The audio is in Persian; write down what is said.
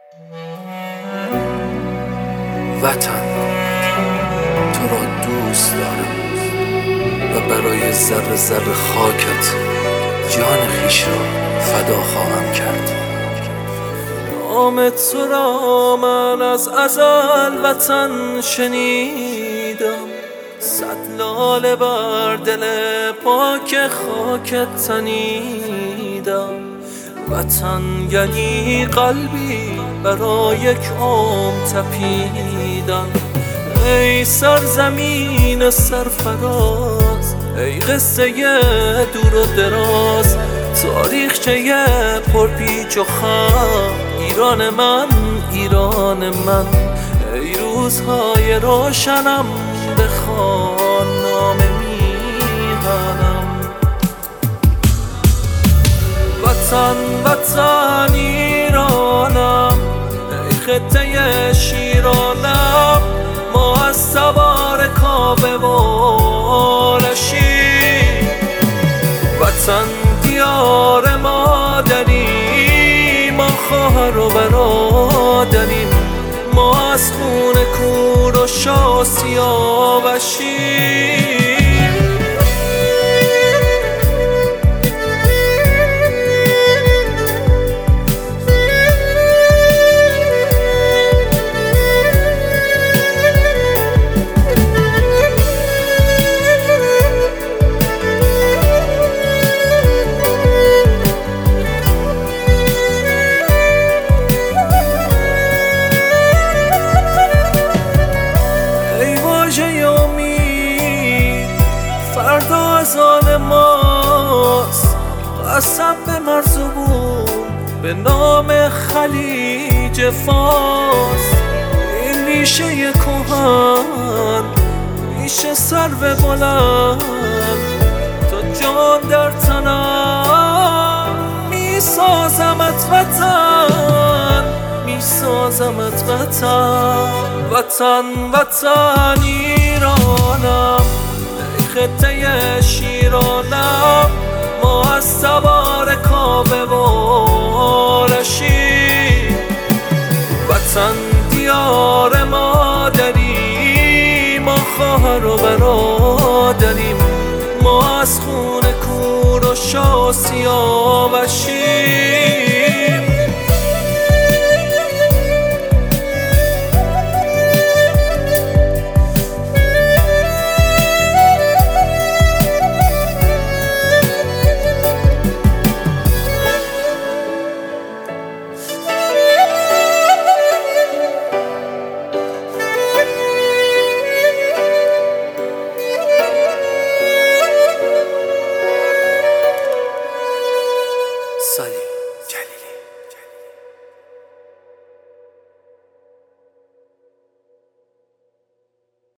وطن، تو را دوست دارم و برای ذره ذره خاکت جان خویش را فدا خواهم کرد. نام تو را من از ازل وطن شنیدم، صد لاله بر دل پاک خاکت تنیدم. وطن یعنی قلبی برای یک عمر تپیدن. ای سرزمین سرفراز، ای قصه دور و دراز، تاریخچه پرپیچ و خم، ایران من، ایران من. ای روزهای روشنم بخوان نام میهنم. وطن وطن ایرانم، ای خطه شیرانم، ما از سوار کاوه و رشید. وطن دیار مادری، ما خواهر و برادریم، ما از خون کور و شاسیاوشیم. فردا از آن ماست، قسم به مرزبون به نام خلیج فاس. این ریشه کهن، ریشه سرو بلند، تا جان در تنم میسازمت وطن، میسازمت وطن. وطن وطن ایرانم، خطه شیرانم، ما از سوار کاوه و رشید. وطن دیار مادری، ما خواهر و برادریم، ما از خون کور و شاسیاوشیم.